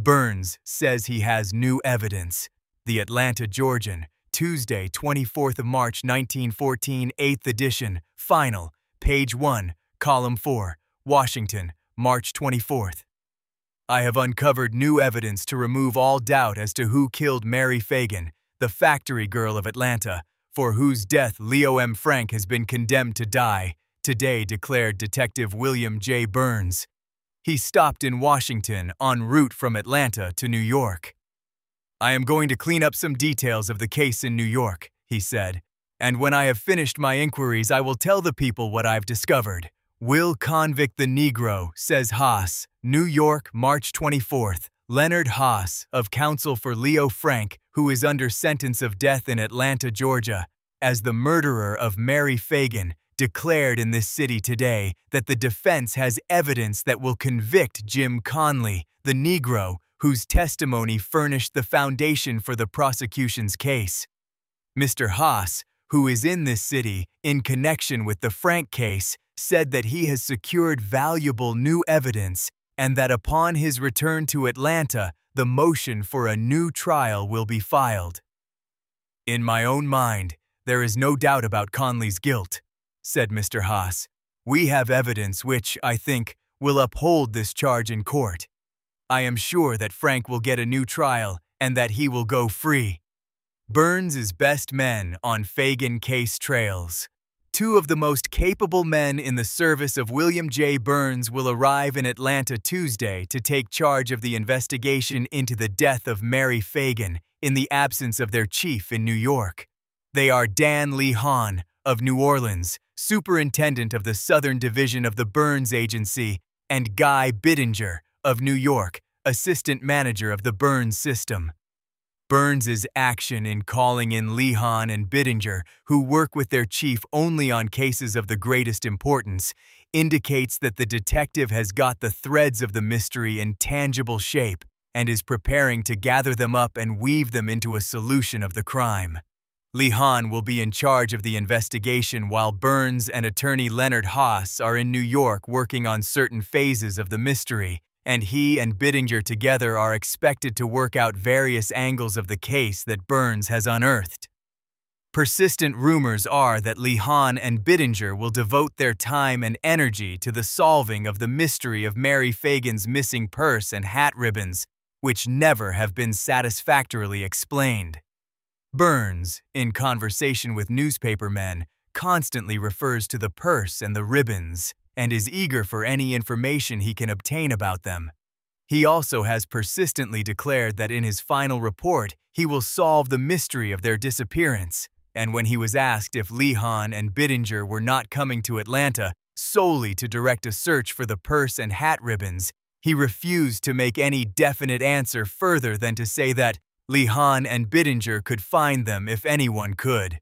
Burns says he has new evidence. The Atlanta Georgian, Tuesday, 24th of March, 1914, 8th edition, final, page 1, column 4, Washington, March 24th. I have uncovered new evidence to remove all doubt as to who killed Mary Fagan, the factory girl of Atlanta, for whose death Leo M. Frank has been condemned to die, today declared Detective William J. Burns. He stopped in Washington en route from Atlanta to New York. I am going to clean up some details of the case in New York, he said, and when I have finished my inquiries I will tell the people what I've discovered. Will convict the Negro, says Haas, New York, March 24th. Leonard Haas, of counsel for Leo Frank, who is under sentence of death in Atlanta, Georgia, as the murderer of Mary Fagan, declared in this city today that the defense has evidence that will convict Jim Conley, the Negro, whose testimony furnished the foundation for the prosecution's case. Mr. Haas, who is in this city in connection with the Frank case, said that he has secured valuable new evidence and that upon his return to Atlanta, the motion for a new trial will be filed. In my own mind, there is no doubt about Conley's guilt, said Mr. Haas. We have evidence which, I think, will uphold this charge in court. I am sure that Frank will get a new trial and that he will go free. Burns' best men on Fagan case trails. Two of the most capable men in the service of William J. Burns will arrive in Atlanta Tuesday to take charge of the investigation into the death of Mary Fagan in the absence of their chief in New York. They are Dan Lee Hahn of New Orleans, superintendent of the Southern Division of the Burns Agency, and Guy Bittinger of New York, assistant manager of the Burns system. Burns' action in calling in Lee Hahn and Bittinger, who work with their chief only on cases of the greatest importance, indicates that the detective has got the threads of the mystery in tangible shape and is preparing to gather them up and weave them into a solution of the crime. Lee Hahn will be in charge of the investigation while Burns and attorney Leonard Haas are in New York working on certain phases of the mystery, and he and Bittinger together are expected to work out various angles of the case that Burns has unearthed. Persistent rumors are that Lee Hahn and Bittinger will devote their time and energy to the solving of the mystery of Mary Fagan's missing purse and hat ribbons, which never have been satisfactorily explained. Burns, in conversation with newspapermen, constantly refers to the purse and the ribbons, and is eager for any information he can obtain about them. He also has persistently declared that in his final report he will solve the mystery of their disappearance, and when he was asked if Lee Hahn and Bittinger were not coming to Atlanta solely to direct a search for the purse and hat ribbons, he refused to make any definite answer further than to say that Lee Hahn and Bittinger could find them if anyone could.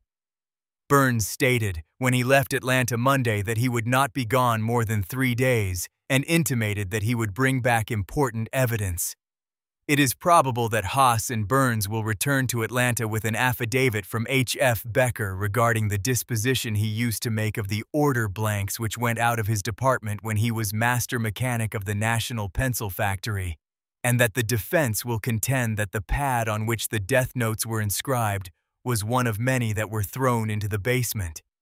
Burns stated when he left Atlanta Monday that he would not be gone more than 3 days and intimated that he would bring back important evidence. It is probable that Haas and Burns will return to Atlanta with an affidavit from H.F. Becker regarding the disposition he used to make of the order blanks which went out of his department when he was master mechanic of the National Pencil Factory, and that the defense will contend that the pad on which the death notes were inscribed was one of many that were thrown into the basement.